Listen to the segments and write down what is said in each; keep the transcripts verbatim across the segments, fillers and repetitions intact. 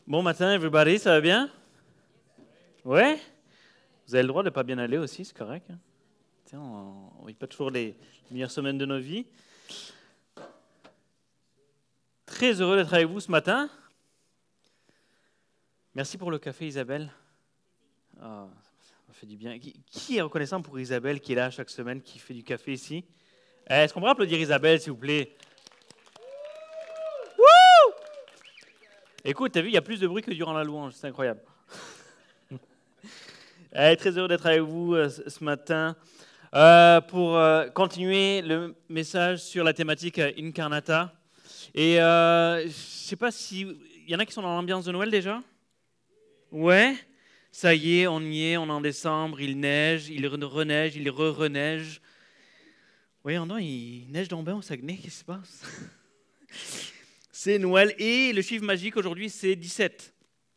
Bon matin, everybody, ça va bien? Ouais? Vous avez le droit de ne pas bien aller aussi, c'est correct. Hein? Tiens, on ne vit pas toujours les meilleures semaines de nos vies. Très heureux d'être avec vous ce matin. Merci pour le café, Isabelle. Oh, ça m'a fait du bien. Qui, qui est reconnaissant pour Isabelle qui est là chaque semaine, qui fait du café ici? Eh, est-ce qu'on pourrait applaudir Isabelle, s'il vous plaît? Wouh! Écoute, t'as vu, il y a plus de bruit que durant la louange, c'est incroyable. Eh, très heureux d'être avec vous euh, ce matin euh, pour euh, continuer le message sur la thématique euh, Incarnata. Et euh, je ne sais pas si... Il y en a qui sont dans l'ambiance de Noël déjà? Ouais? Ça y est, on y est, on est en décembre, il neige, il reneige, il re-reneige. Voyons donc, il neige dans le bain au Saguenay, qu'est-ce qui se passe? C'est Noël et le chiffre magique aujourd'hui, c'est dix-sept.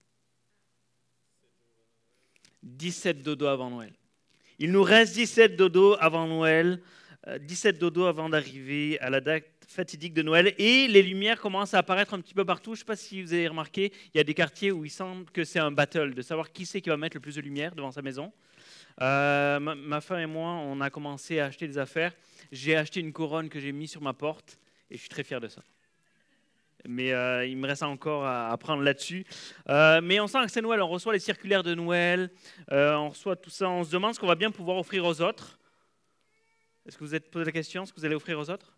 dix-sept dodos avant Noël. Il nous reste dix-sept dodos avant Noël, euh, dix-sept dodos avant d'arriver à la date fatidique de Noël. Et les lumières commencent à apparaître un petit peu partout. Je ne sais pas si vous avez remarqué, il y a des quartiers où il semble que c'est un battle, de savoir qui c'est qui va mettre le plus de lumière devant sa maison. Euh, ma, ma femme et moi, on a commencé à acheter des affaires. J'ai acheté une couronne que j'ai mise sur ma porte et je suis très fier de ça. Mais euh, il me reste encore à apprendre là-dessus. Euh, mais on sent que c'est Noël, on reçoit les circulaires de Noël, euh, on reçoit tout ça, on se demande ce qu'on va bien pouvoir offrir aux autres. Est-ce que vous vous êtes posé la question, ce que vous allez offrir aux autres?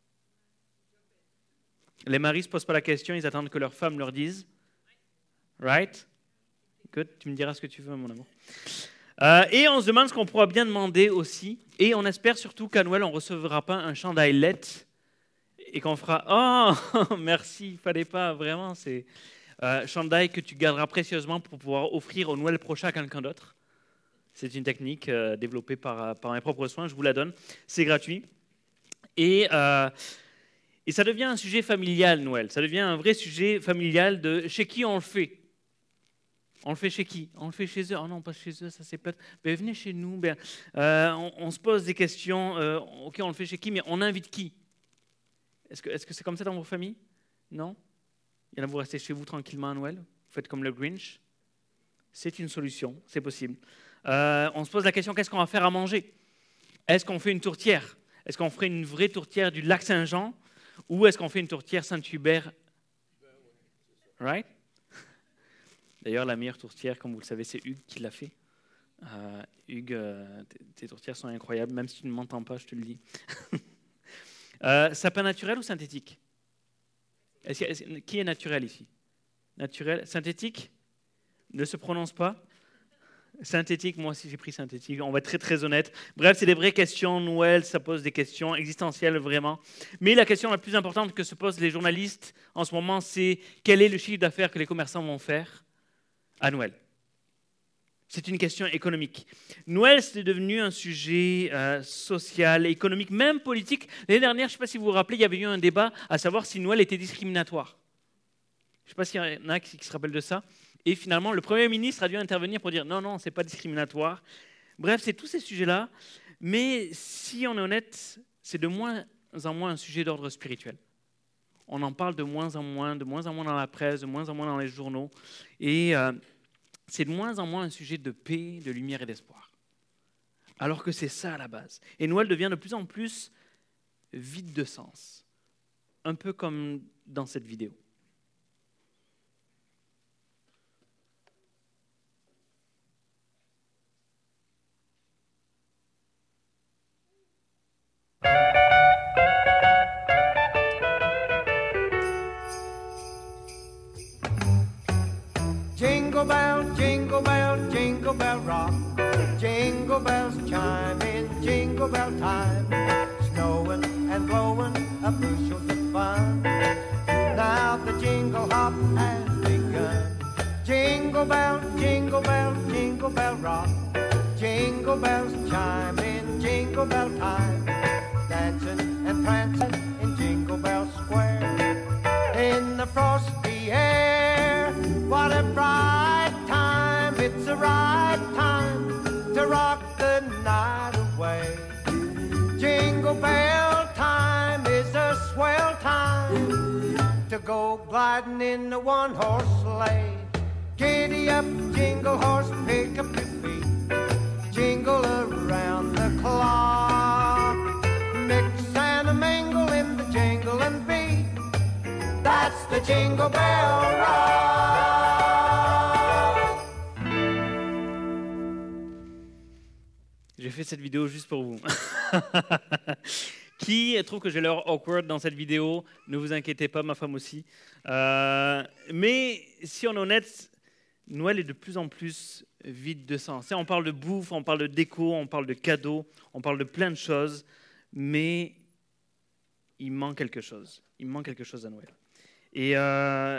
Les maris ne se posent pas la question, ils attendent que leur femme leur dise. Right? Good, tu me diras ce que tu veux, mon amour. Euh, et on se demande ce qu'on pourra bien demander aussi. Et on espère surtout qu'à Noël, on ne recevra pas un chandail L E D et qu'on fera « Oh, merci, il ne fallait pas, vraiment, c'est euh, chandail que tu garderas précieusement pour pouvoir offrir au Noël prochain à quelqu'un d'autre. » C'est une technique euh, développée par, par mes propres soins, je vous la donne, c'est gratuit. Et, euh, et ça devient un sujet familial, Noël, ça devient un vrai sujet familial de chez qui on le fait. On le fait chez qui? On le fait chez eux? Oh non, pas chez eux, ça c'est plate. Ben, venez chez nous. Ben, euh, on, on se pose des questions. Euh, ok, on le fait chez qui, mais on invite qui? Est-ce que, est-ce que c'est comme ça dans vos familles? Non? Il y en a, vous restez chez vous tranquillement à Noël? Vous faites comme le Grinch? C'est une solution, c'est possible. Euh, on se pose la question, qu'est-ce qu'on va faire à manger? Est-ce qu'on fait une tourtière? Est-ce qu'on ferait une vraie tourtière du lac Saint-Jean? Ou est-ce qu'on fait une tourtière Saint-Hubert? Right? D'ailleurs, la meilleure tourtière, comme vous le savez, c'est Hugues qui l'a fait. Euh, Hugues, euh, tes tourtières sont incroyables, même si tu ne m'entends pas, je te le dis. Euh, sapin naturel ou synthétique? Est-ce, est-ce, qui est naturel ici? Naturel? Synthétique? Ne se prononce pas? Synthétique, moi aussi j'ai pris synthétique, on va être très très honnête. Bref, c'est des vraies questions, Noël, ça pose des questions existentielles vraiment. Mais la question la plus importante que se posent les journalistes en ce moment, c'est quel est le chiffre d'affaires que les commerçants vont faire à Noël? C'est une question économique. Noël, c'est devenu un sujet euh, social, économique, même politique. L'année dernière, je ne sais pas si vous vous rappelez, il y avait eu un débat à savoir si Noël était discriminatoire. Je ne sais pas s'il y en a qui, qui se rappellent de ça. Et finalement, le Premier ministre a dû intervenir pour dire non, non, ce n'est pas discriminatoire. Bref, c'est tous ces sujets-là. Mais si on est honnête, c'est de moins en moins un sujet d'ordre spirituel. On en parle de moins en moins, de moins en moins dans la presse, de moins en moins dans les journaux. Et... Euh, c'est de moins en moins un sujet de paix, de lumière et d'espoir. Alors que c'est ça à la base. Et Noël devient de plus en plus vide de sens. Un peu comme dans cette vidéo. Jingle bell, jingle bell, jingle bell rock. Jingle bells chime in jingle bell time. Snowing and blowing a bushel of fun. Now the jingle hop has begun. Jingle bell, jingle bell, jingle bell rock. Jingle bells chime in jingle bell time. Dancing and prancing in Jingle Bell Square. In the frosty air, what a bright time. It's the right time to rock the night away. Jingle bell time is a swell time to go gliding in the one-horse sleigh. Giddy up, jingle horse, pick up your feet. Jingle around the clock. Mix and a mingle in the jingle and beat. That's the Jingle Bell Rock. J'ai fait cette vidéo juste pour vous. Qui trouve que j'ai l'air awkward dans cette vidéo? Ne vous inquiétez pas, ma femme aussi. Euh, mais si on est honnête, Noël est de plus en plus vide de sens. On parle de bouffe, on parle de déco, on parle de cadeaux, on parle de plein de choses, mais il manque quelque chose. Il manque quelque chose à Noël. Et, euh,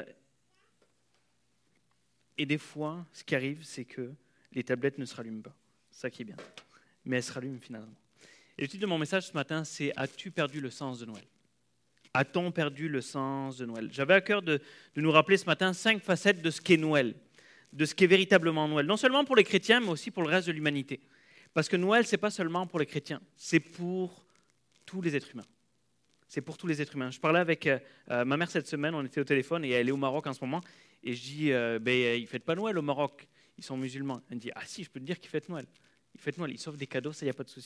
et des fois, ce qui arrive, c'est que les tablettes ne se rallument pas. C'est ça qui est bien. Mais elles se rallument finalement. Et le titre de mon message ce matin, c'est « As-tu perdu le sens de Noël ?» A-t-on perdu le sens de Noël? J'avais à cœur de, de nous rappeler ce matin cinq facettes de ce qu'est Noël, de ce qu'est véritablement Noël. Non seulement pour les chrétiens, mais aussi pour le reste de l'humanité. Parce que Noël, ce n'est pas seulement pour les chrétiens, c'est pour tous les êtres humains. C'est pour tous les êtres humains. Je parlais avec euh, ma mère cette semaine, on était au téléphone, et elle est au Maroc en ce moment, et je dis euh, ben, « Ils ne fêtent pas Noël au Maroc, ils sont musulmans. » Elle me dit « Ah si, je peux te dire qu'ils fêtent Noël. Ils fêtent Noël, ils s'offrent des cadeaux, ça, il n'y a pas de souci. »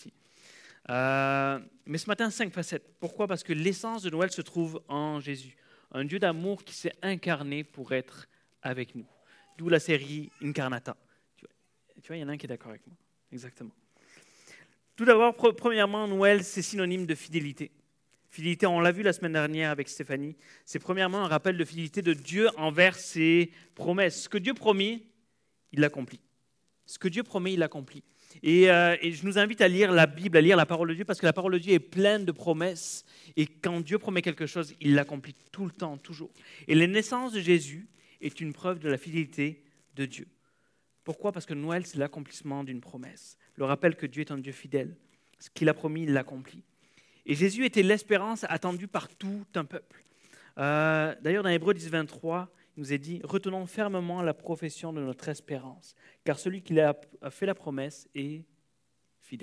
Euh, mais ce matin, cinq facettes. Pourquoi? Parce que l'essence de Noël se trouve en Jésus. Un Dieu d'amour qui s'est incarné pour être avec nous. D'où la série Incarnata. Tu vois, tu vois, il y en a un qui est d'accord avec moi. Exactement. Tout d'abord, pre- premièrement, Noël, c'est synonyme de fidélité. Fidélité, on l'a vu la semaine dernière avec Stéphanie. C'est premièrement un rappel de fidélité de Dieu envers ses promesses. Ce que Dieu promet, il l'accomplit. Ce que Dieu promet, il l'accomplit. Et, euh, et je nous invite à lire la Bible, à lire la parole de Dieu, parce que la parole de Dieu est pleine de promesses. Et quand Dieu promet quelque chose, il l'accomplit tout le temps, toujours. Et la naissance de Jésus est une preuve de la fidélité de Dieu. Pourquoi? Parce que Noël, c'est l'accomplissement d'une promesse. Le rappel que Dieu est un Dieu fidèle. Ce qu'il a promis, il l'accomplit. Et Jésus était l'espérance attendue par tout un peuple. Euh, d'ailleurs, dans Hébreux dix, vingt-trois, il nous est dit « Retenons fermement la profession de notre espérance, car celui qui a fait la promesse est fidèle. »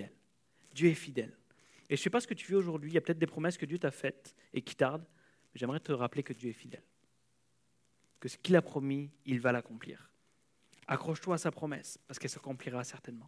Dieu est fidèle. Et je ne sais pas ce que tu vis aujourd'hui, il y a peut-être des promesses que Dieu t'a faites et qui tardent, mais j'aimerais te rappeler que Dieu est fidèle. Que ce qu'il a promis, il va l'accomplir. Accroche-toi à sa promesse, parce qu'elle s'accomplira certainement.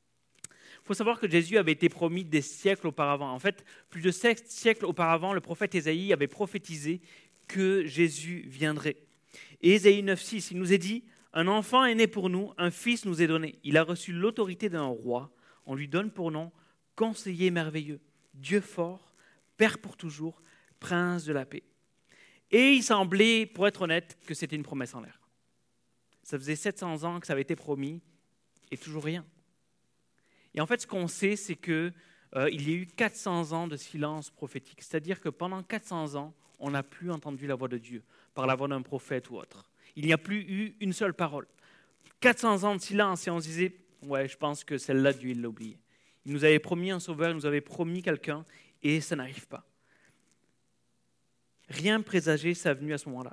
Il faut savoir que Jésus avait été promis des siècles auparavant. En fait, plus de sept siècles auparavant, le prophète Ésaïe avait prophétisé que Jésus viendrait. Et Ésaïe neuf, six, il nous est dit « Un enfant est né pour nous, un fils nous est donné. Il a reçu l'autorité d'un roi. On lui donne pour nom conseiller merveilleux, Dieu fort, Père pour toujours, prince de la paix. » Et il semblait, pour être honnête, que c'était une promesse en l'air. Ça faisait sept cents ans que ça avait été promis et toujours rien. Et en fait, ce qu'on sait, c'est qu'il euh, y a eu quatre cents ans de silence prophétique. C'est-à-dire que pendant quatre cents ans, on n'a plus entendu la voix de Dieu par la voix d'un prophète ou autre. Il n'y a plus eu une seule parole. quatre cents ans de silence et on se disait, ouais, je pense que celle-là, Dieu il l'a oubliée. Il nous avait promis un sauveur, il nous avait promis quelqu'un et ça n'arrive pas. Rien présageait sa venue à ce moment-là.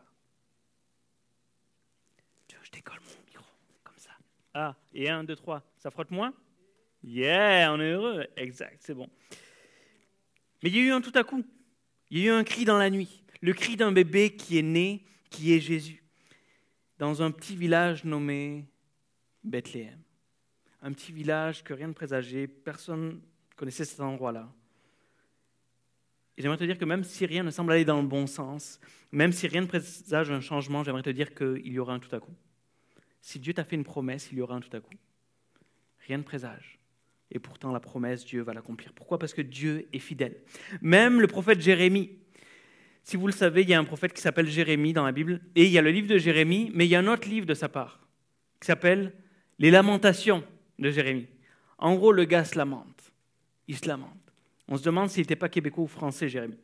Tu veux que je décolle mon micro, comme ça. Ah, et un, deux, trois, ça frotte moins? Yeah, on est heureux. Exact, c'est bon. Mais il y a eu un tout à coup. Il y a eu un cri dans la nuit. Le cri d'un bébé qui est né, qui est Jésus. Dans un petit village nommé Bethléem. Un petit village que rien ne présageait, personne ne connaissait cet endroit-là. Et j'aimerais te dire que même si rien ne semble aller dans le bon sens, même si rien ne présage un changement, j'aimerais te dire qu'il y aura un tout à coup. Si Dieu t'a fait une promesse, il y aura un tout à coup. Rien ne présage. Et pourtant, la promesse, Dieu va l'accomplir. Pourquoi? Parce que Dieu est fidèle. Même le prophète Jérémie, si vous le savez, il y a un prophète qui s'appelle Jérémie dans la Bible, et il y a le livre de Jérémie, mais il y a un autre livre de sa part, qui s'appelle Les Lamentations de Jérémie. En gros, le gars se lamente. Il se lamente. On se demande s'il n'était pas québécois ou français, Jérémie.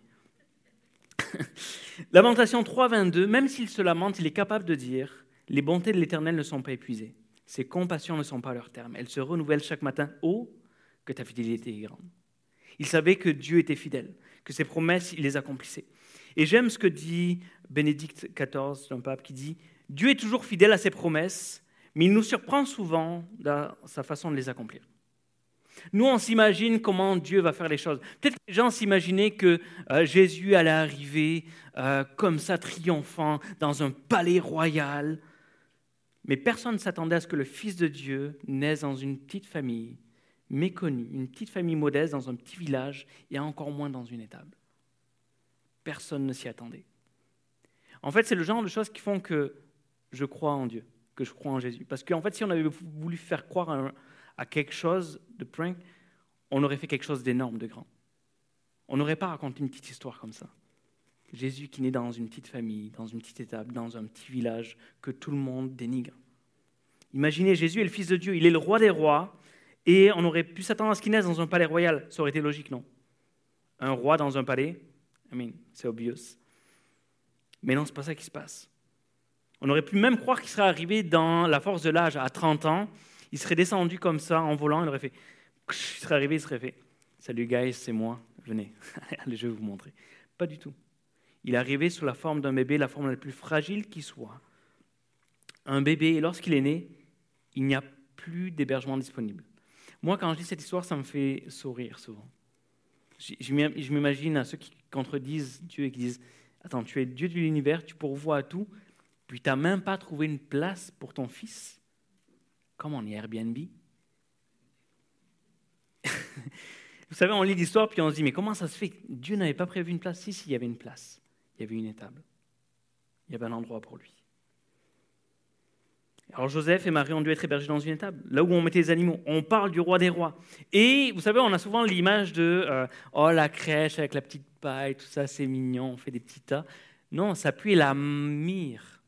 Lamentation trois, vingt-deux, même s'il se lamente, il est capable de dire « Les bontés de l'Éternel ne sont pas épuisées. Ses compassions ne sont pas à leur terme. Elles se renouvellent chaque matin. Oh, que ta fidélité est grande. » Il savait que Dieu était fidèle, que ses promesses, il les accomplissait. Et j'aime ce que dit Bénédicte quatorze, un pape, qui dit « Dieu est toujours fidèle à ses promesses, mais il nous surprend souvent dans sa façon de les accomplir. » Nous, on s'imagine comment Dieu va faire les choses. Peut-être que les gens s'imaginaient que euh, Jésus allait arriver euh, comme ça, triomphant, dans un palais royal. Mais personne ne s'attendait à ce que le Fils de Dieu naisse dans une petite famille méconnue, une petite famille modeste dans un petit village et encore moins dans une étable. Personne ne s'y attendait. En fait, c'est le genre de choses qui font que je crois en Dieu, que je crois en Jésus. Parce qu'en fait, si on avait voulu faire croire à, un, à quelque chose de prank, on aurait fait quelque chose d'énorme, de grand. On n'aurait pas raconté une petite histoire comme ça. Jésus qui naît dans une petite famille, dans une petite étable, dans un petit village que tout le monde dénigre. Imaginez, Jésus est le Fils de Dieu, il est le roi des rois, et on aurait pu s'attendre à ce qu'il naisse dans un palais royal. Ça aurait été logique, non? Un roi dans un palais, I mean, c'est obvious. Mais non, ce n'est pas ça qui se passe. On aurait pu même croire qu'il serait arrivé dans la force de l'âge à trente ans, il serait descendu comme ça en volant, il aurait fait, il serait arrivé, il serait fait, salut guys, c'est moi, venez, allez, je vais vous montrer. Pas du tout. Il est arrivé sous la forme d'un bébé, la forme la plus fragile qui soit. Un bébé, et lorsqu'il est né, il n'y a plus d'hébergement disponible. Moi, quand je dis cette histoire, ça me fait sourire souvent. Je m'imagine à ceux qui contredisent Dieu et qui disent « Attends, tu es Dieu de l'univers, tu pourvois à tout, puis tu n'as même pas trouvé une place pour ton fils. Comme on est Airbnb. » Vous savez, on lit l'histoire, puis on se dit « Mais comment ça se fait que Dieu n'avait pas prévu une place? » Si, si, il y avait une place. Il y avait une étable. Il y avait un endroit pour lui. Alors Joseph et Marie ont dû être hébergés dans une étable, là où on mettait les animaux. On parle du roi des rois. Et vous savez, on a souvent l'image de euh, « Oh, la crèche avec la petite paille, tout ça, c'est mignon, on fait des petits tas. » Non, ça pue la myrrhe.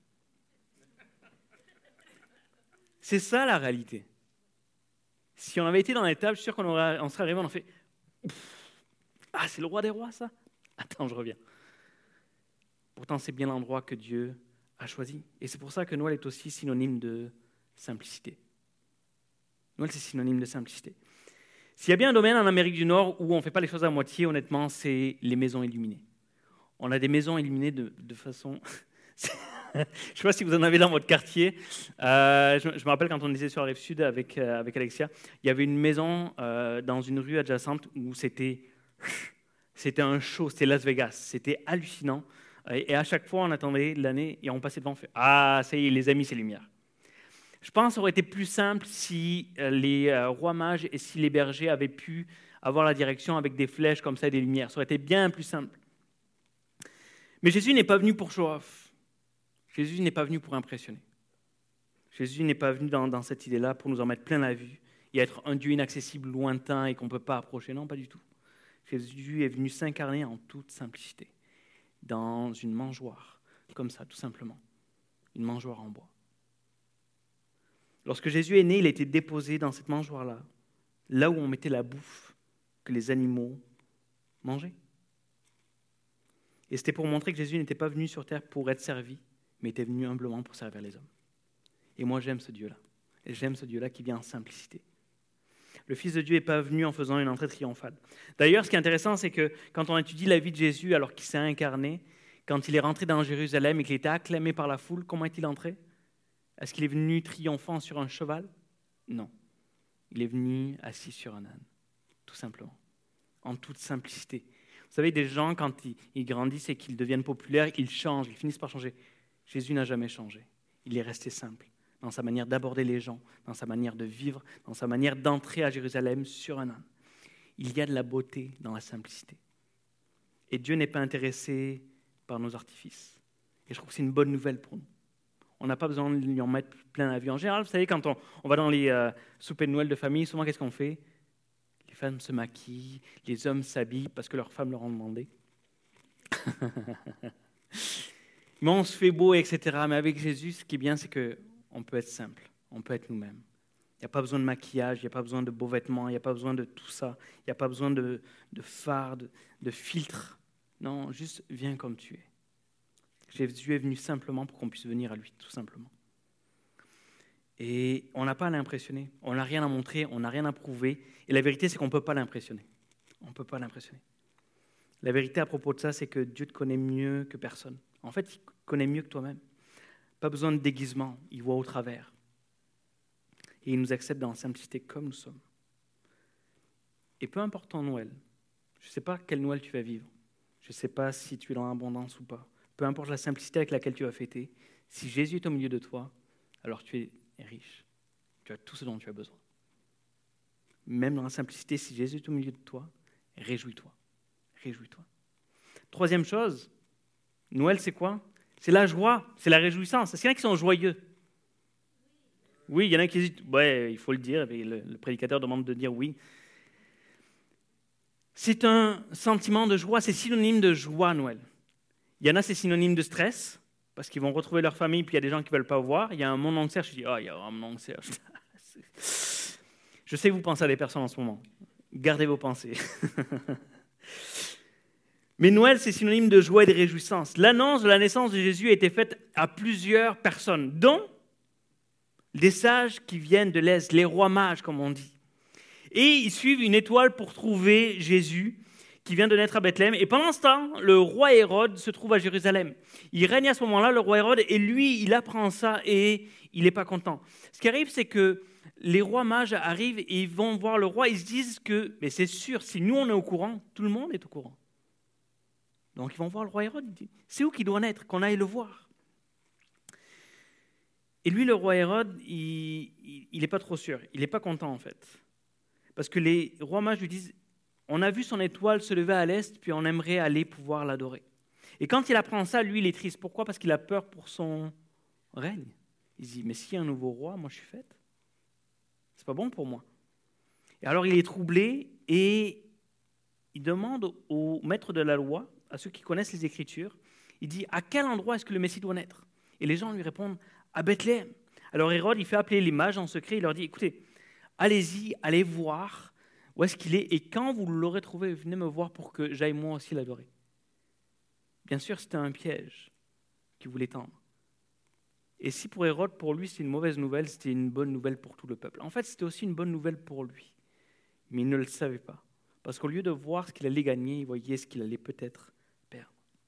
C'est ça la réalité. Si on avait été dans l'étable, je suis sûr qu'on aurait, on serait arrivé, on aurait fait « Ah, c'est le roi des rois, ça? Attends, je reviens. » Pourtant, c'est bien l'endroit que Dieu a choisi. Et c'est pour ça que Noël est aussi synonyme de simplicité. Noël, c'est synonyme de simplicité. S'il y a bien un domaine en Amérique du Nord où on ne fait pas les choses à moitié, honnêtement, c'est les maisons illuminées. On a des maisons illuminées de, de façon... je ne sais pas si vous en avez dans votre quartier. Euh, je, je me rappelle quand on était sur la rive sud avec, euh, avec Alexia, il y avait une maison euh, dans une rue adjacente où c'était, c'était un show, c'était Las Vegas. C'était hallucinant. Et à chaque fois, on attendait l'année et on passait devant, on fait « Ah, ça y est, les amis, c'est lumière ». Je pense que ça aurait été plus simple si les rois mages et si les bergers avaient pu avoir la direction avec des flèches comme ça et des lumières. Ça aurait été bien plus simple. Mais Jésus n'est pas venu pour show off. Jésus n'est pas venu pour impressionner. Jésus n'est pas venu dans, dans cette idée-là pour nous en mettre plein la vue et être un Dieu inaccessible, lointain et qu'on ne peut pas approcher. Non, pas du tout. Jésus est venu s'incarner en toute simplicité. Dans une mangeoire, comme ça, tout simplement. Une mangeoire en bois. Lorsque Jésus est né, il a été déposé dans cette mangeoire-là, là où on mettait la bouffe que les animaux mangeaient. Et c'était pour montrer que Jésus n'était pas venu sur terre pour être servi, mais était venu humblement pour servir les hommes. Et moi, j'aime ce Dieu-là. Et j'aime ce Dieu-là qui vient en simplicité. Le Fils de Dieu n'est pas venu en faisant une entrée triomphale. D'ailleurs, ce qui est intéressant, c'est que quand on étudie la vie de Jésus, alors qu'il s'est incarné, quand il est rentré dans Jérusalem et qu'il était acclamé par la foule, comment est-il entré? Est-ce qu'il est venu triomphant sur un cheval? Non. Il est venu assis sur un âne, tout simplement, en toute simplicité. Vous savez, des gens, quand ils, ils grandissent et qu'ils deviennent populaires, ils changent, ils finissent par changer. Jésus n'a jamais changé. Il est resté simple dans sa manière d'aborder les gens, dans sa manière de vivre, dans sa manière d'entrer à Jérusalem sur un âne. Il y a de la beauté dans la simplicité. Et Dieu n'est pas intéressé par nos artifices. Et je trouve que c'est une bonne nouvelle pour nous. On n'a pas besoin de lui en mettre plein la vue. En général, vous savez, quand on, on va dans les euh, soupers de Noël de famille, souvent, qu'est-ce qu'on fait? Les femmes se maquillent, les hommes s'habillent parce que leurs femmes leur ont demandé. Mais on se fait beau, et cetera. Mais avec Jésus, ce qui est bien, c'est qu'on peut être simple, on peut être nous-mêmes. Il n'y a pas besoin de maquillage, il n'y a pas besoin de beaux vêtements, il n'y a pas besoin de tout ça, il n'y a pas besoin de, de fard, de, de filtre. Non, juste viens comme tu es. Jésus est venu simplement pour qu'on puisse venir à lui, tout simplement. Et on n'a pas à l'impressionner, on n'a rien à montrer, on n'a rien à prouver. Et la vérité, c'est qu'on ne peut pas l'impressionner. On ne peut pas l'impressionner. La vérité à propos de ça, c'est que Dieu te connaît mieux que personne. En fait, il connaît mieux que toi-même. Pas besoin de déguisement, il voit au travers. Et il nous accepte dans la simplicité comme nous sommes. Et peu importe ton Noël, je ne sais pas quel Noël tu vas vivre, je ne sais pas si tu es dans l'abondance ou pas, peu importe la simplicité avec laquelle tu vas fêter, si Jésus est au milieu de toi, alors tu es riche. Tu as tout ce dont tu as besoin. Même dans la simplicité, si Jésus est au milieu de toi, réjouis-toi. Réjouis-toi. Troisième chose, Noël, c'est quoi? C'est la joie, c'est la réjouissance. Est-ce qu'il y en a qui sont joyeux? Oui, il y en a qui hésitent. Ouais, il faut le dire, et le, le prédicateur demande de dire oui. C'est un sentiment de joie, c'est synonyme de joie, Noël. Il y en a, c'est synonyme de stress, parce qu'ils vont retrouver leur famille, puis il y a des gens qui ne veulent pas voir. Il y a un mon oncle Serge, je dis, ah, oh, il y a un mon oncle Serge. Je sais que vous pensez à des personnes en ce moment. Gardez vos pensées. Mais Noël, c'est synonyme de joie et de réjouissance. L'annonce de la naissance de Jésus a été faite à plusieurs personnes, dont des sages qui viennent de l'Est, les rois mages, comme on dit. Et ils suivent une étoile pour trouver Jésus, qui vient de naître à Bethléem. Et pendant ce temps, le roi Hérode se trouve à Jérusalem. Il règne à ce moment-là, le roi Hérode, et lui, il apprend ça et il n'est pas content. Ce qui arrive, c'est que les rois mages arrivent et ils vont voir le roi. Ils se disent que, mais c'est sûr, si nous on est au courant, tout le monde est au courant. Donc ils vont voir le roi Hérode. Il dit, c'est où qu'il doit naître, qu'on aille le voir. Et lui, le roi Hérode, il n'est pas trop sûr. Il n'est pas content en fait. Parce que les rois mages lui disent, on a vu son étoile se lever à l'est, puis on aimerait aller pouvoir l'adorer. Et quand il apprend ça, lui, il est triste. Pourquoi? Parce qu'il a peur pour son règne. Il se dit, mais s'il y a un nouveau roi, moi je suis faite. C'est pas bon pour moi. Et alors il est troublé et il demande au maître de la loi, à ceux qui connaissent les Écritures, il dit, à quel endroit est-ce que le Messie doit naître? Et les gens lui répondent, à Bethléem. Alors Hérode, il fait appeler les mages en secret, il leur dit, écoutez, allez-y, allez voir où est-ce qu'il est, et quand vous l'aurez trouvé, venez me voir pour que j'aille moi aussi l'adorer. Bien sûr, c'était un piège qu'il voulait tendre. Et si pour Hérode, pour lui, c'était une mauvaise nouvelle, c'était une bonne nouvelle pour tout le peuple. En fait, c'était aussi une bonne nouvelle pour lui. Mais il ne le savait pas. Parce qu'au lieu de voir ce qu'il allait gagner, il voyait ce qu'il allait peut-être perdre.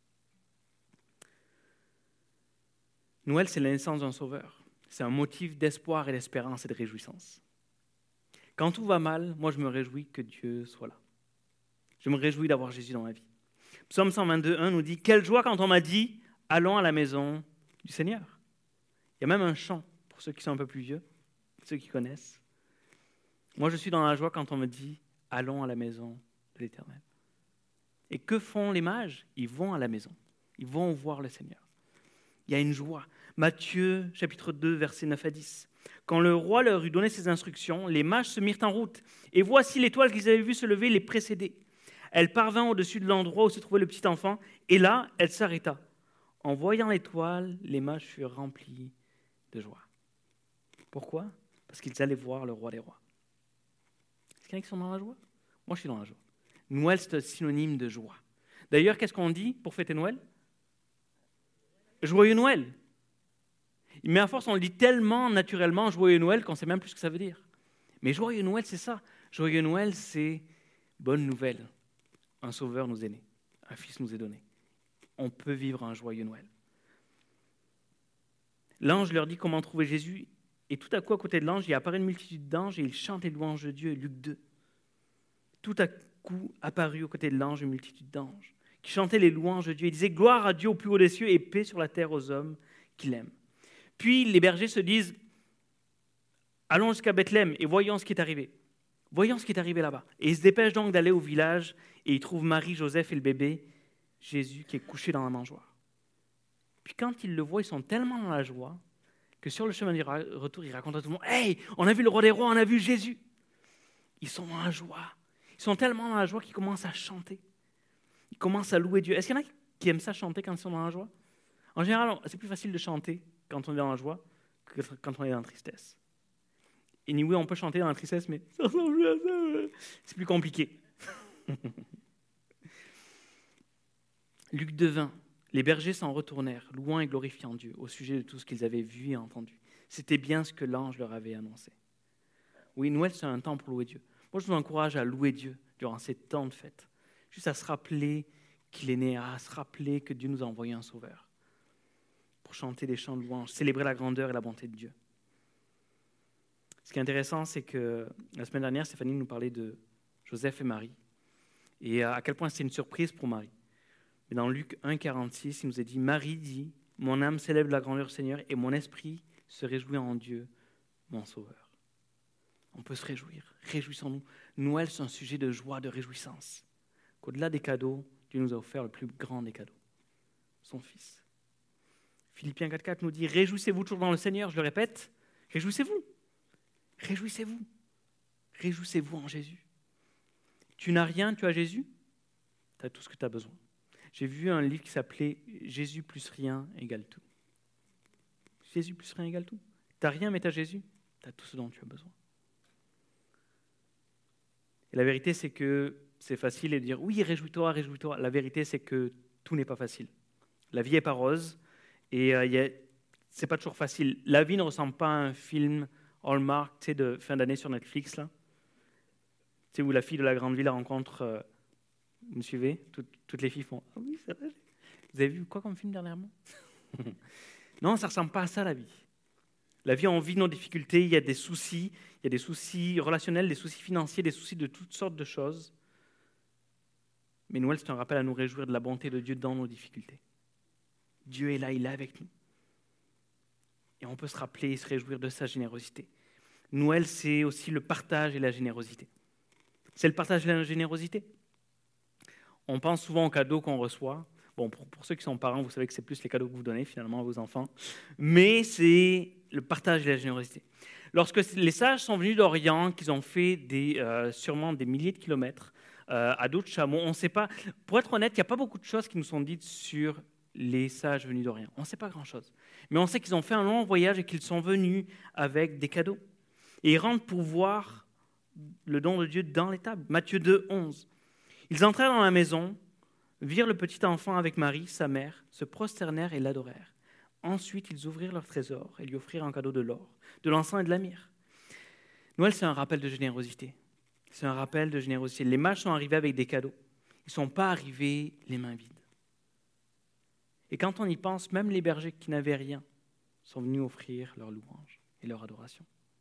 Noël, c'est la naissance d'un sauveur. C'est un motif d'espoir et d'espérance et de réjouissance. Quand tout va mal, moi je me réjouis que Dieu soit là. Je me réjouis d'avoir Jésus dans ma vie. Psaume cent vingt-deux, un nous dit « Quelle joie quand on m'a dit « Allons à la maison du Seigneur ». Il y a même un chant pour ceux qui sont un peu plus vieux, ceux qui connaissent. Moi je suis dans la joie quand on me dit « Allons à la maison de l'Éternel ». Et que font les mages? Ils vont à la maison. Ils vont voir le Seigneur. Il y a une joie. Matthieu, chapitre deux, versets neuf à dix. Quand le roi leur eut donné ses instructions, les mages se mirent en route. Et voici l'étoile qu'ils avaient vue se lever les précédait. Elle parvint au-dessus de l'endroit où se trouvait le petit enfant. Et là, elle s'arrêta. En voyant l'étoile, les mages furent remplis de joie. Pourquoi? Parce qu'ils allaient voir le roi des rois. Est-ce qu'il y en a qui sont dans la joie? Moi, je suis dans la joie. Noël, c'est un synonyme de joie. D'ailleurs, qu'est-ce qu'on dit pour fêter Noël? Joyeux Noël. Mais à force, on le dit tellement naturellement, joyeux Noël, qu'on ne sait même plus ce que ça veut dire. Mais joyeux Noël, c'est ça. Joyeux Noël, c'est bonne nouvelle. Un sauveur nous est né. Un fils nous est donné. On peut vivre un joyeux Noël. L'ange leur dit comment trouver Jésus. Et tout à coup, à côté de l'ange, il apparaît une multitude d'anges et ils chantent les louanges de Dieu. Luc deux. Tout à coup, apparut aux côtés de l'ange une multitude d'anges qui chantaient les louanges de Dieu. Ils disaient gloire à Dieu au plus haut des cieux et paix sur la terre aux hommes qu'il aime. Puis les bergers se disent allons jusqu'à Bethléem et voyons ce qui est arrivé. Voyons ce qui est arrivé là-bas. Et ils se dépêchent donc d'aller au village et ils trouvent Marie, Joseph et le bébé, Jésus, qui est couché dans la mangeoire. Puis quand ils le voient, ils sont tellement dans la joie que sur le chemin du retour, ils racontent à tout le monde « Hey, on a vu le roi des rois, on a vu Jésus !» Ils sont dans la joie. Ils sont tellement dans la joie qu'ils commencent à chanter. Ils commencent à louer Dieu. Est-ce qu'il y en a qui aiment ça chanter quand ils sont dans la joie? En général, c'est plus facile de chanter quand on est dans la joie que quand on est dans la tristesse. Et oui, on peut chanter dans la tristesse, mais ça ressemble à ça. C'est plus compliqué. Luc deux, vingt. Les bergers s'en retournèrent, louant et glorifiant Dieu au sujet de tout ce qu'ils avaient vu et entendu. C'était bien ce que l'ange leur avait annoncé. Oui, Noël, c'est un temps pour louer Dieu. Moi, je vous encourage à louer Dieu durant ces temps de fête. Juste à se rappeler qu'il est né, à se rappeler que Dieu nous a envoyé un sauveur pour chanter des chants de louange, célébrer la grandeur et la bonté de Dieu. Ce qui est intéressant, c'est que la semaine dernière, Stéphanie nous parlait de Joseph et Marie et à quel point c'était une surprise pour Marie. Mais dans Luc un, quarante-six, il nous est dit « Marie dit, mon âme célèbre la grandeur du Seigneur et mon esprit se réjouis en Dieu, mon Sauveur. On peut se réjouir. Réjouissons-nous. Noël, c'est un sujet de joie, de réjouissance. Qu'au-delà des cadeaux, Dieu nous a offert le plus grand des cadeaux, son Fils. Philippiens quatre quatre nous dit « Réjouissez-vous toujours dans le Seigneur », je le répète, réjouissez-vous. Réjouissez-vous. Réjouissez-vous en Jésus. Tu n'as rien, tu as Jésus, tu as tout ce que tu as besoin. J'ai vu un livre qui s'appelait « Jésus plus rien égale tout ». Jésus plus rien égale tout. Tu n'as rien, mais tu as Jésus, tu as tout ce dont tu as besoin. Et la vérité, c'est que c'est facile de dire « Oui, réjouis-toi, réjouis-toi ». La vérité, c'est que tout n'est pas facile. La vie n'est pas rose et euh, y a, c'est pas toujours facile. La vie ne ressemble pas à un film Hallmark, tu sais, de fin d'année sur Netflix, là. Tu sais, où la fille de la grande ville rencontre... Euh, vous me suivez? Toutes, toutes les filles font « Ah oui, c'est vrai. » Vous avez vu quoi comme film dernièrement? Non, ça ne ressemble pas à ça, la vie. La vie, on vit nos difficultés, il y a des soucis, il y a des soucis relationnels, des soucis financiers, des soucis de toutes sortes de choses. Mais Noël, c'est un rappel à nous réjouir de la bonté de Dieu dans nos difficultés. Dieu est là, il est avec nous. Et on peut se rappeler et se réjouir de sa générosité. Noël, c'est aussi le partage et la générosité. C'est le partage et la générosité. On pense souvent aux cadeaux qu'on reçoit. Bon, pour, pour ceux qui sont parents, vous savez que c'est plus les cadeaux que vous donnez finalement à vos enfants. Mais c'est le partage et la générosité. Lorsque les sages sont venus d'Orient, qu'ils ont fait des, euh, sûrement des milliers de kilomètres euh, à dos de chameau, on ne sait pas. Pour être honnête, il n'y a pas beaucoup de choses qui nous sont dites sur les sages venus d'Orient. On ne sait pas grand-chose. Mais on sait qu'ils ont fait un long voyage et qu'ils sont venus avec des cadeaux. Et ils rentrent pour voir le don de Dieu dans l'étable. Matthieu deux, onze. Ils entrèrent dans la maison, virent le petit enfant avec Marie, sa mère, se prosternèrent et l'adorèrent. Ensuite, ils ouvrirent leur trésor et lui offrirent en cadeau de l'or, de l'encens et de la myrrhe. Noël, c'est un rappel de générosité. C'est un rappel de générosité. Les mages sont arrivés avec des cadeaux. Ils ne sont pas arrivés les mains vides. Et quand on y pense, même les bergers qui n'avaient rien sont venus offrir leur louange et leur adoration.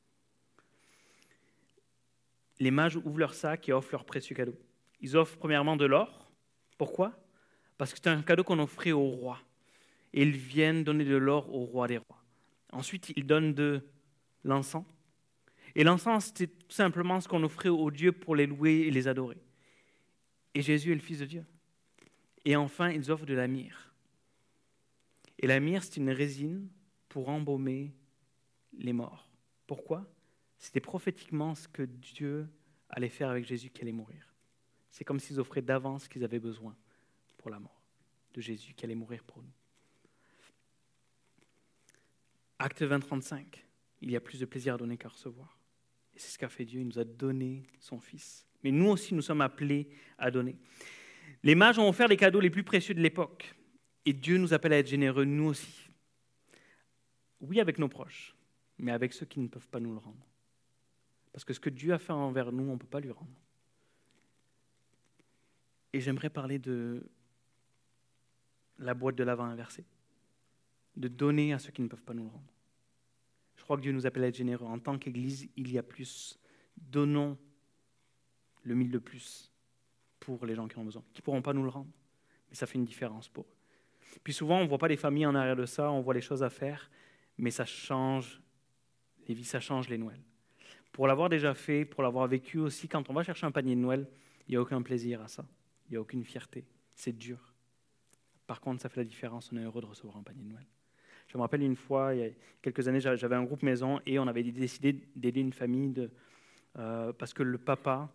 Les mages ouvrent leur sac et offrent leurs précieux cadeaux. Ils offrent premièrement de l'or. Pourquoi? Parce que c'est un cadeau qu'on offrait au roi. Et ils viennent donner de l'or au roi des rois. Ensuite, ils donnent de l'encens. Et l'encens, c'était tout simplement ce qu'on offrait aux dieux pour les louer et les adorer. Et Jésus est le Fils de Dieu. Et enfin, ils offrent de la myrrhe. Et la myrrhe, c'est une résine pour embaumer les morts. Pourquoi? C'était prophétiquement ce que Dieu allait faire avec Jésus qui allait mourir. C'est comme s'ils offraient d'avance ce qu'ils avaient besoin pour la mort de Jésus qui allait mourir pour nous. Acte vingt, trente-cinq. Il y a plus de plaisir à donner qu'à recevoir. Et c'est ce qu'a fait Dieu. Il nous a donné son Fils. Mais nous aussi, nous sommes appelés à donner. Les mages ont offert les cadeaux les plus précieux de l'époque. Et Dieu nous appelle à être généreux, nous aussi. Oui, avec nos proches, mais avec ceux qui ne peuvent pas nous le rendre. Parce que ce que Dieu a fait envers nous, on ne peut pas lui rendre. Et j'aimerais parler de la boîte de l'Avent inversée, de donner à ceux qui ne peuvent pas nous le rendre. Je crois que Dieu nous appelle à être généreux. En tant qu'Église, il y a plus. Donnons le mille de plus pour les gens qui en ont besoin, qui ne pourront pas nous le rendre. Mais ça fait une différence pour eux. Puis souvent, on ne voit pas les familles en arrière de ça, on voit les choses à faire, mais ça change les vies, ça change les Noëls. Pour l'avoir déjà fait, pour l'avoir vécu aussi, quand on va chercher un panier de Noël, il n'y a aucun plaisir à ça. Il n'y a aucune fierté. C'est dur. Par contre, ça fait la différence. On est heureux de recevoir un panier de Noël. Je me rappelle une fois, il y a quelques années, j'avais un groupe maison et on avait décidé d'aider une famille de, euh, parce que le papa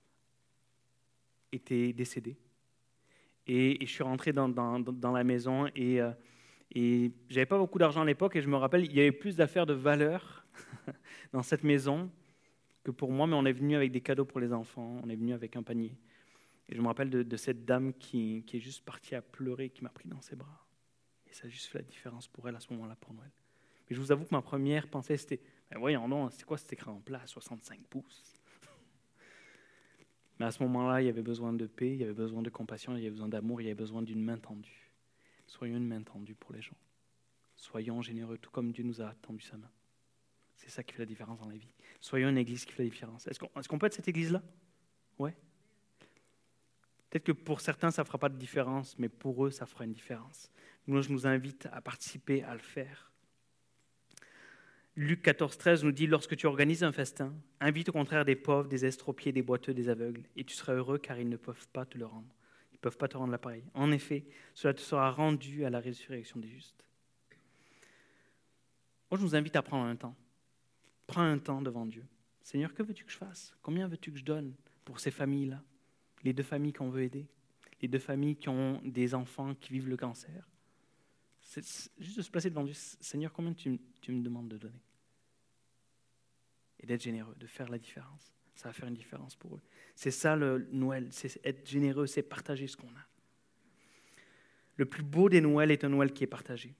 était décédé. Et, et je suis rentré dans, dans, dans la maison et, euh, et je n'avais pas beaucoup d'argent à l'époque et je me rappelle, il y avait plus d'affaires de valeur dans cette maison que pour moi, mais on est venu avec des cadeaux pour les enfants, on est venu avec un panier. Et je me rappelle de, de cette dame qui, qui est juste partie à pleurer, qui m'a pris dans ses bras. Et ça a juste fait la différence pour elle à ce moment-là, pour Noël. Mais je vous avoue que ma première pensée, c'était, ben voyons non, c'est quoi cet écran en plat, soixante-cinq pouces? Mais à ce moment-là, il y avait besoin de paix, il y avait besoin de compassion, il y avait besoin d'amour, il y avait besoin d'une main tendue. Soyons une main tendue pour les gens. Soyons généreux, tout comme Dieu nous a tendu sa main. C'est ça qui fait la différence dans la vie. Soyons une église qui fait la différence. Est-ce qu'on, est-ce qu'on peut être cette église-là? Ouais. Peut-être que pour certains, ça ne fera pas de différence, mais pour eux, ça fera une différence. Moi, je nous invite à participer, à le faire. Luc quatorze, treize nous dit « Lorsque tu organises un festin, invite au contraire des pauvres, des estropiés, des boiteux, des aveugles, et tu seras heureux car ils ne peuvent pas te le rendre. Ils ne peuvent pas te rendre l'appareil. En effet, cela te sera rendu à la résurrection des justes. » Moi, je vous invite à prendre un temps. Prends un temps devant Dieu. Seigneur, que veux-tu que je fasse? Combien veux-tu que je donne pour ces familles-là? Les deux familles qu'on veut aider, les deux familles qui ont des enfants qui vivent le cancer. C'est juste de se placer devant Dieu. Seigneur, combien tu, tu me demandes de donner? Et d'être généreux, de faire la différence. Ça va faire une différence pour eux. C'est ça le Noël, c'est être généreux, c'est partager ce qu'on a. Le plus beau des Noëls est un Noël qui est partagé.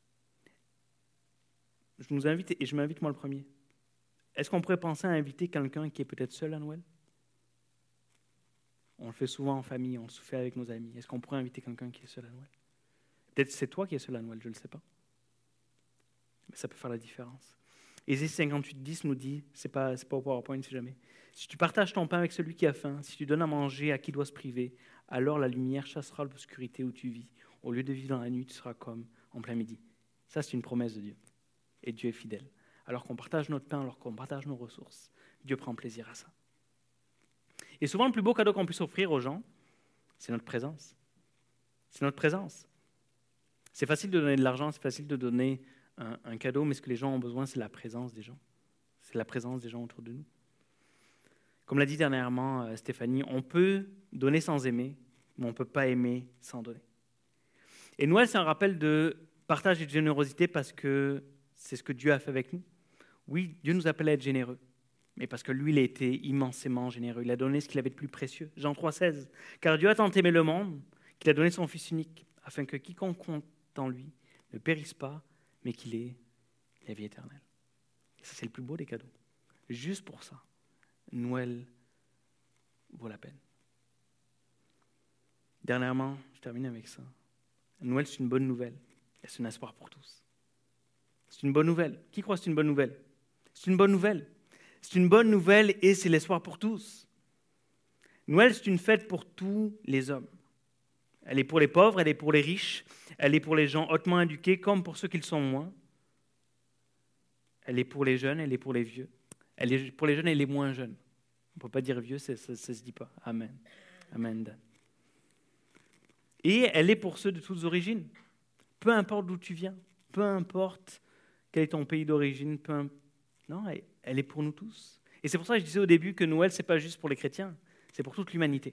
Je nous invite, et je m'invite moi le premier. Est-ce qu'on pourrait penser à inviter quelqu'un qui est peut-être seul à Noël? On le fait souvent en famille, on le fait avec nos amis. Est-ce qu'on pourrait inviter quelqu'un qui est seul à Noël? Peut-être c'est toi qui es seul à Noël, je ne le sais pas. Mais ça peut faire la différence. Ésaïe cinquante-huit, dix nous dit, c'est pas, c'est pas au PowerPoint si jamais, si tu partages ton pain avec celui qui a faim, si tu donnes à manger à qui doit se priver, alors la lumière chassera l'obscurité où tu vis. Au lieu de vivre dans la nuit, tu seras comme en plein midi. Ça, c'est une promesse de Dieu. Et Dieu est fidèle. Alors qu'on partage notre pain, alors qu'on partage nos ressources, Dieu prend plaisir à ça. Et souvent, le plus beau cadeau qu'on puisse offrir aux gens, c'est notre présence. C'est notre présence. C'est facile de donner de l'argent, c'est facile de donner un, un cadeau, mais ce que les gens ont besoin, c'est la présence des gens. C'est la présence des gens autour de nous. Comme l'a dit dernièrement euh, Stéphanie, on peut donner sans aimer, mais on ne peut pas aimer sans donner. Et Noël, c'est un rappel de partage et de générosité parce que c'est ce que Dieu a fait avec nous. Oui, Dieu nous appelle à être généreux, mais parce que lui, il a été immensément généreux. Il a donné ce qu'il avait de plus précieux. Jean trois, seize. Car Dieu a tant aimé le monde qu'il a donné son Fils unique, afin que quiconque compte en lui ne périsse pas, mais qu'il ait la vie éternelle. Et ça, c'est le plus beau des cadeaux. Juste pour ça, Noël vaut la peine. Dernièrement, je termine avec ça. Noël, c'est une bonne nouvelle. Et c'est un espoir pour tous. C'est une bonne nouvelle. Qui croit que c'est une bonne nouvelle? C'est une bonne nouvelle. C'est une bonne nouvelle et c'est l'espoir pour tous. Noël, c'est une fête pour tous les hommes. Elle est pour les pauvres, elle est pour les riches, elle est pour les gens hautement éduqués comme pour ceux qui le sont moins. Elle est pour les jeunes, elle est pour les vieux. Elle est pour les jeunes et les moins jeunes. On ne peut pas dire vieux, ça ne se dit pas. Amen. Amen, Dan. Et elle est pour ceux de toutes origines. Peu importe d'où tu viens, peu importe quel est ton pays d'origine, peu imp... non, elle est pour nous tous. Et c'est pour ça que je disais au début que Noël, ce n'est pas juste pour les chrétiens, c'est pour toute l'humanité.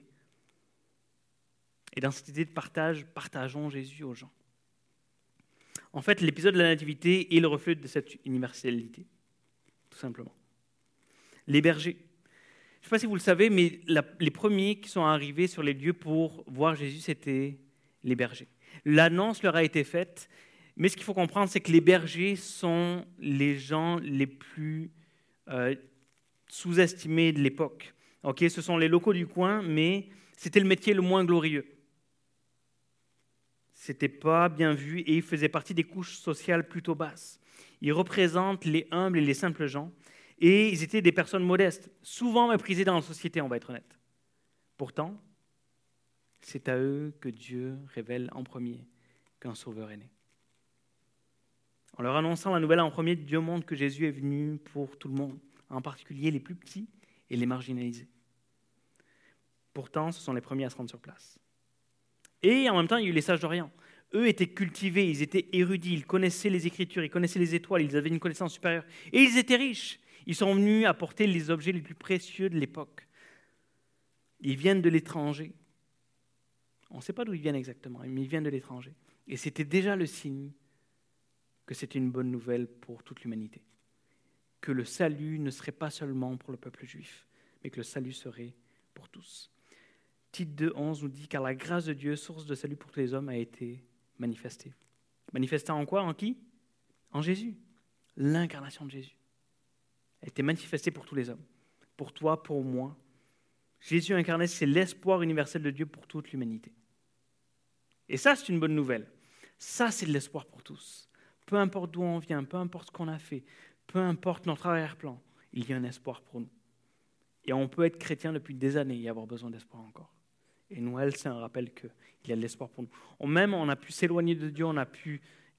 Et dans cette idée de partage, partageons Jésus aux gens. En fait, l'épisode de la Nativité est le reflet de cette universalité, tout simplement. Les bergers. Je ne sais pas si vous le savez, mais la, les premiers qui sont arrivés sur les lieux pour voir Jésus, c'était les bergers. L'annonce leur a été faite, mais ce qu'il faut comprendre, c'est que les bergers sont les gens les plus euh, sous-estimés de l'époque. Okay, ce sont les locaux du coin, mais c'était le métier le moins glorieux. C'était pas bien vu et ils faisaient partie des couches sociales plutôt basses. Ils représentent les humbles et les simples gens et ils étaient des personnes modestes, souvent méprisées dans la société, on va être honnête. Pourtant, c'est à eux que Dieu révèle en premier qu'un sauveur est né. En leur annonçant la nouvelle en premier, Dieu montre que Jésus est venu pour tout le monde, en particulier les plus petits et les marginalisés. Pourtant, ce sont les premiers à se rendre sur place. Et en même temps, il y a eu les sages d'Orient. Eux étaient cultivés, ils étaient érudits, ils connaissaient les Écritures, ils connaissaient les étoiles, ils avaient une connaissance supérieure. Et ils étaient riches. Ils sont venus apporter les objets les plus précieux de l'époque. Ils viennent de l'étranger. On ne sait pas d'où ils viennent exactement, mais ils viennent de l'étranger. Et c'était déjà le signe que c'était une bonne nouvelle pour toute l'humanité. Que le salut ne serait pas seulement pour le peuple juif, mais que le salut serait pour tous. Tite deux, onze nous dit « Car la grâce de Dieu, source de salut pour tous les hommes, a été manifestée. » Manifestée en quoi? En qui? En Jésus. L'incarnation de Jésus. Elle a été manifestée pour tous les hommes. Pour toi, pour moi. Jésus incarné, c'est l'espoir universel de Dieu pour toute l'humanité. Et ça, c'est une bonne nouvelle. Ça, c'est de l'espoir pour tous. Peu importe d'où on vient, peu importe ce qu'on a fait, peu importe notre arrière-plan, il y a un espoir pour nous. Et on peut être chrétien depuis des années et avoir besoin d'espoir encore. Et Noël, c'est un rappel qu'il y a de l'espoir pour nous. On, même, on a pu s'éloigner de Dieu, on a pu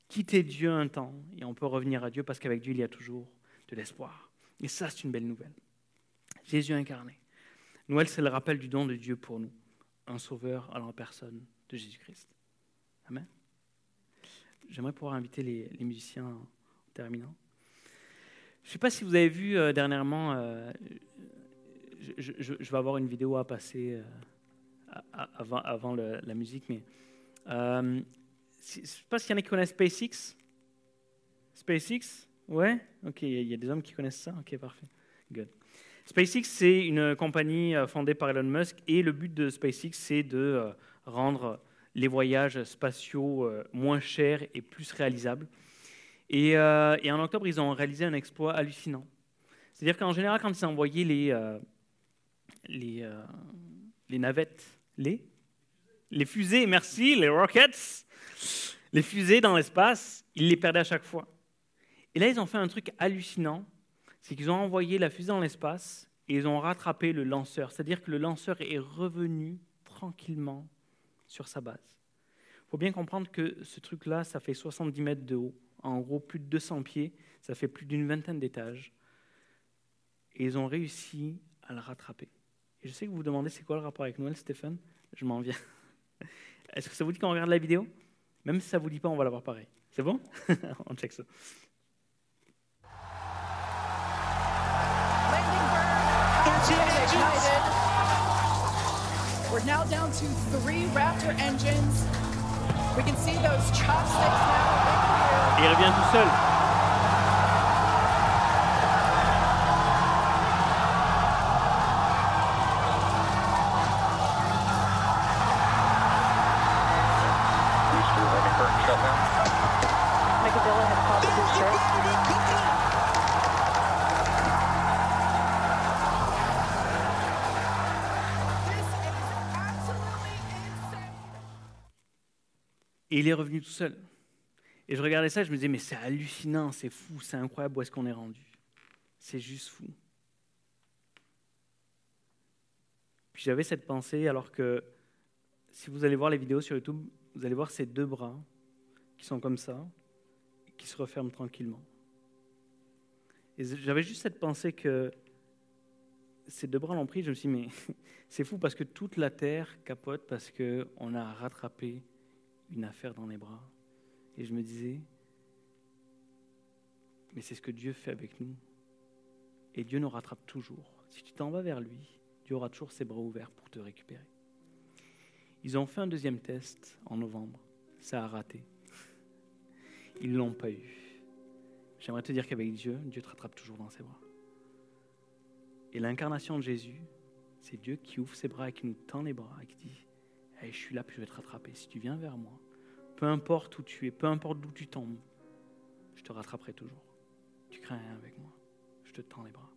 quitter Dieu un temps et on peut revenir à Dieu parce qu'avec Dieu, il y a toujours de l'espoir. Et ça, c'est une belle nouvelle. Jésus incarné. Noël, c'est le rappel du don de Dieu pour nous, un sauveur à la personne de Jésus-Christ. Amen. J'aimerais pouvoir inviter les, les musiciens en terminant. Je ne sais pas si vous avez vu euh, dernièrement, euh, je, je, je vais avoir une vidéo à passer euh, à, à, avant, avant le, la musique, mais euh, je ne sais pas s'il y en a qui connaissent SpaceX. SpaceX? Ouais? Ok, il y a des hommes qui connaissent ça? Ok, parfait. Good. SpaceX, c'est une compagnie fondée par Elon Musk et le but de SpaceX, c'est de rendre les voyages spatiaux moins chers et plus réalisables. Et, euh, et en octobre, ils ont réalisé un exploit hallucinant. C'est-à-dire qu'en général, quand ils envoyaient les, euh, les, euh, les navettes, les, les fusées, merci, les rockets, les fusées dans l'espace, ils les perdaient à chaque fois. Et là, ils ont fait un truc hallucinant, c'est qu'ils ont envoyé la fusée dans l'espace et ils ont rattrapé le lanceur. C'est-à-dire que le lanceur est revenu tranquillement sur sa base. Il faut bien comprendre que ce truc-là, ça fait soixante-dix mètres de haut. En gros, plus de deux cents pieds, ça fait plus d'une vingtaine d'étages. Et ils ont réussi à le rattraper. Et je sais que vous vous demandez, c'est quoi le rapport avec Noël, Stéphane? Je m'en viens. Est-ce que ça vous dit qu'on regarde la vidéo? Même si ça ne vous dit pas, on va la voir pareil. C'est bon? On check ça. Ignited. We're now down to three Raptor engines. We can see those chopsticks now. Et il revient tout seul. Micavilla has called the booster. Et il est revenu tout seul. Et je regardais ça et je me disais, mais c'est hallucinant, c'est fou, c'est incroyable où est-ce qu'on est rendu. C'est juste fou. Puis j'avais cette pensée, alors que si vous allez voir les vidéos sur YouTube, vous allez voir ces deux bras qui sont comme ça, et qui se referment tranquillement. Et j'avais juste cette pensée que ces deux bras l'ont pris, je me suis dit, mais c'est fou parce que toute la terre capote parce qu'on a rattrapé une affaire dans les bras. Et je me disais, mais c'est ce que Dieu fait avec nous. Et Dieu nous rattrape toujours. Si tu t'en vas vers lui, Dieu aura toujours ses bras ouverts pour te récupérer. Ils ont fait un deuxième test en novembre. Ça a raté. Ils ne l'ont pas eu. J'aimerais te dire qu'avec Dieu, Dieu te rattrape toujours dans ses bras. Et l'incarnation de Jésus, c'est Dieu qui ouvre ses bras et qui nous tend les bras et qui dit, hey, je suis là puis je vais te rattraper. Si tu viens vers moi, peu importe où tu es, peu importe d'où tu tombes, je te rattraperai toujours. Tu crains rien avec moi. Je te tends les bras.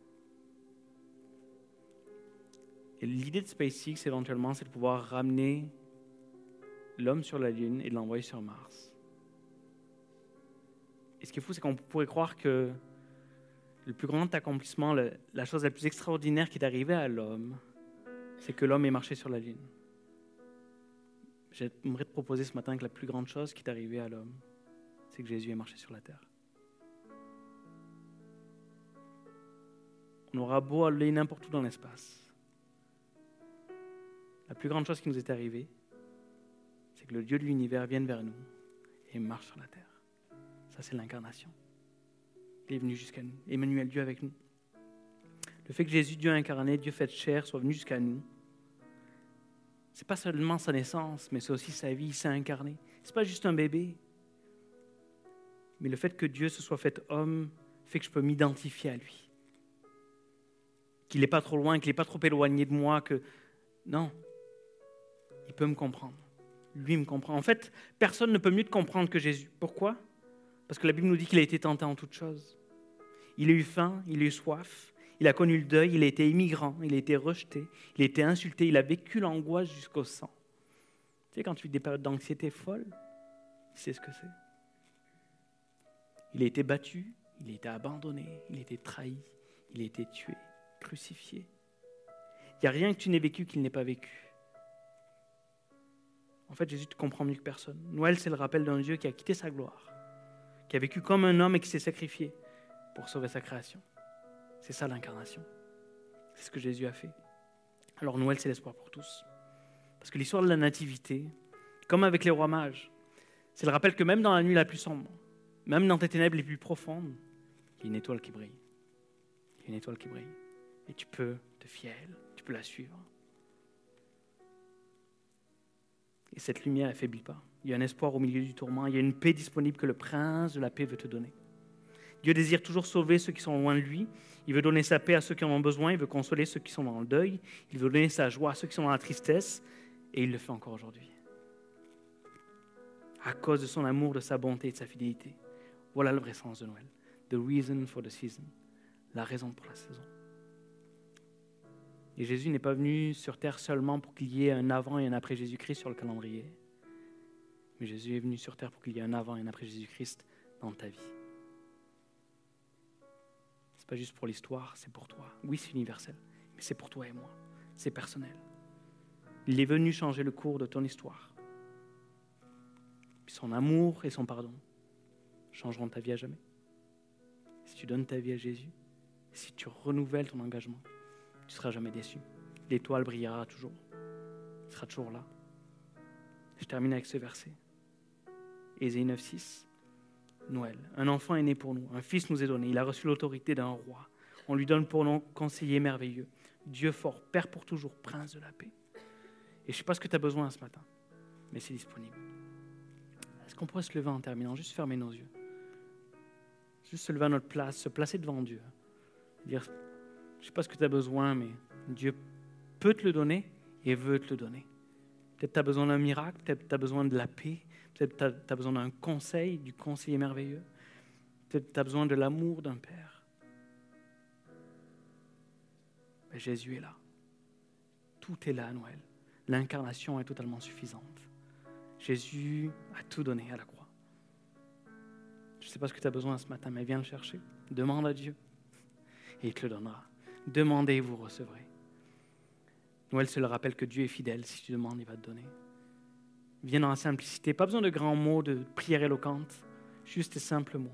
Et l'idée de SpaceX, éventuellement, c'est de pouvoir ramener l'homme sur la Lune et de l'envoyer sur Mars. Et ce qui est fou, c'est qu'on pourrait croire que le plus grand accomplissement, le, la chose la plus extraordinaire qui est arrivée à l'homme, c'est que l'homme ait marché sur la Lune. J'aimerais te proposer ce matin que la plus grande chose qui est arrivée à l'homme, c'est que Jésus ait marché sur la terre. On aura beau aller n'importe où dans l'espace. La plus grande chose qui nous est arrivée, c'est que le Dieu de l'univers vienne vers nous et marche sur la terre. Ça, c'est l'incarnation. Il est venu jusqu'à nous. Emmanuel, Dieu avec nous. Le fait que Jésus, Dieu incarné, Dieu fait chair, soit venu jusqu'à nous, c'est pas seulement sa naissance, mais c'est aussi sa vie, il s'est incarné. C'est pas juste un bébé. Mais le fait que Dieu se soit fait homme fait que je peux m'identifier à lui. Qu'il n'est pas trop loin, qu'il n'est pas trop éloigné de moi, que... Non. Il peut me comprendre. Lui me comprend. En fait, personne ne peut mieux te comprendre que Jésus. Pourquoi? Parce que la Bible nous dit qu'il a été tenté en toutes choses. Il a eu faim, il a eu soif, il a connu le deuil, il a été immigrant, il a été rejeté, il a été insulté, il a vécu l'angoisse jusqu'au sang. Tu sais, quand tu vis des périodes d'anxiété folle, tu sais ce que c'est. Il a été battu, il a été abandonné, il a été trahi, il a été tué, crucifié. Il n'y a rien que tu n'aies vécu qu'il n'ait pas vécu. En fait, Jésus te comprend mieux que personne. Noël, c'est le rappel d'un Dieu qui a quitté sa gloire, qui a vécu comme un homme et qui s'est sacrifié pour sauver sa création. C'est ça l'incarnation. C'est ce que Jésus a fait. Alors Noël, c'est l'espoir pour tous. Parce que l'histoire de la nativité, comme avec les rois mages, c'est le rappel que même dans la nuit la plus sombre, même dans tes ténèbres les plus profondes, il y a une étoile qui brille. Il y a une étoile qui brille. Et tu peux te fier à elle, tu peux la suivre. Et cette lumière n'affaiblit pas. Il y a un espoir au milieu du tourment, il y a une paix disponible que le prince de la paix veut te donner. Dieu désire toujours sauver ceux qui sont loin de lui. Il veut donner sa paix à ceux qui en ont besoin. Il veut consoler ceux qui sont dans le deuil. Il veut donner sa joie à ceux qui sont dans la tristesse. Et il le fait encore aujourd'hui. À cause de son amour, de sa bonté et de sa fidélité. Voilà le vrai sens de Noël. The reason for the season. La raison pour la saison. Et Jésus n'est pas venu sur terre seulement pour qu'il y ait un avant et un après Jésus-Christ sur le calendrier. Mais Jésus est venu sur terre pour qu'il y ait un avant et un après Jésus-Christ dans ta vie. C'est pas juste pour l'histoire, c'est pour toi. Oui, c'est universel, mais c'est pour toi et moi. C'est personnel. Il est venu changer le cours de ton histoire. Puis son amour et son pardon changeront ta vie à jamais. Si tu donnes ta vie à Jésus, si tu renouvelles ton engagement, tu ne seras jamais déçu. L'étoile brillera toujours. Il sera toujours là. Je termine avec ce verset. Ésaïe neuf six. Noël. Un enfant est né pour nous. Un fils nous est donné. Il a reçu l'autorité d'un roi. On lui donne pour nom conseiller merveilleux. Dieu fort, Père pour toujours, prince de la paix. Et je ne sais pas ce que tu as besoin ce matin, mais c'est disponible. Est-ce qu'on pourrait se lever en terminant, juste fermer nos yeux? Juste se lever à notre place, se placer devant Dieu. Dire, je ne sais pas ce que tu as besoin, mais Dieu peut te le donner et veut te le donner. Peut-être tu as besoin d'un miracle, peut-être tu as besoin de la paix, peut-être tu as besoin d'un conseil, du conseiller merveilleux, peut-être tu as besoin de l'amour d'un Père. Mais Jésus est là. Tout est là à Noël. L'incarnation est totalement suffisante. Jésus a tout donné à la croix. Je ne sais pas ce que tu as besoin ce matin, mais viens le chercher. Demande à Dieu et il te le donnera. Demandez et vous recevrez. Noël, c'est le rappel que Dieu est fidèle. Si tu demandes, il va te donner. Viens dans la simplicité. Pas besoin de grands mots, de prières éloquentes. Juste et simples mots.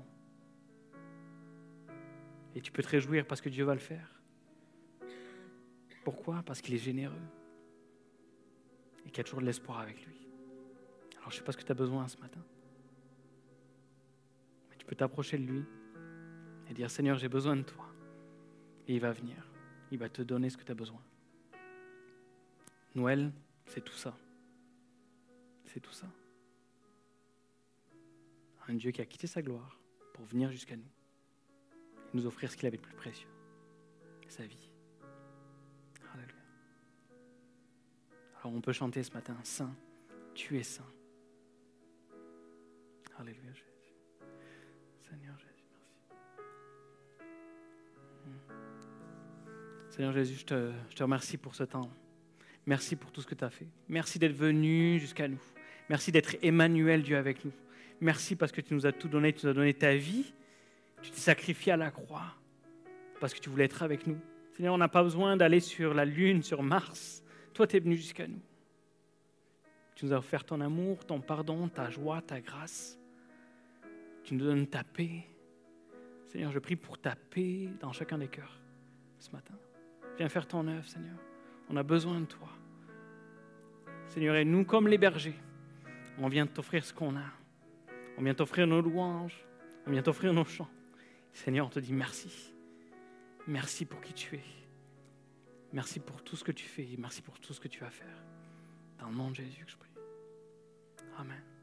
Et tu peux te réjouir parce que Dieu va le faire. Pourquoi? Parce qu'il est généreux. Et qu'il y a toujours de l'espoir avec lui. Alors, je ne sais pas ce que tu as besoin ce matin. Mais tu peux t'approcher de lui et dire, Seigneur, j'ai besoin de toi. Et il va venir. Il va te donner ce que tu as besoin. Noël, c'est tout ça. C'est tout ça. Un Dieu qui a quitté sa gloire pour venir jusqu'à nous et nous offrir ce qu'il avait de plus précieux, sa vie. Alléluia. Alors on peut chanter ce matin, Saint, tu es saint. Alléluia, Jésus. Seigneur Jésus, merci. Seigneur Jésus, je te, je te remercie pour ce temps. Merci pour tout ce que tu as fait. Merci d'être venu jusqu'à nous. Merci d'être Emmanuel, Dieu avec nous. Merci parce que tu nous as tout donné, tu nous as donné ta vie. Tu t'es sacrifié à la croix parce que tu voulais être avec nous. Seigneur, on n'a pas besoin d'aller sur la Lune, sur Mars. Toi, tu es venu jusqu'à nous. Tu nous as offert ton amour, ton pardon, ta joie, ta grâce. Tu nous donnes ta paix. Seigneur, je prie pour ta paix dans chacun des cœurs ce matin. Viens faire ton œuvre, Seigneur. On a besoin de toi. Seigneur, et nous, comme les bergers, on vient t'offrir ce qu'on a. On vient t'offrir nos louanges. On vient t'offrir nos chants. Seigneur, on te dit merci. Merci pour qui tu es. Merci pour tout ce que tu fais. Merci pour tout ce que tu vas faire. Dans le nom de Jésus que je prie. Amen.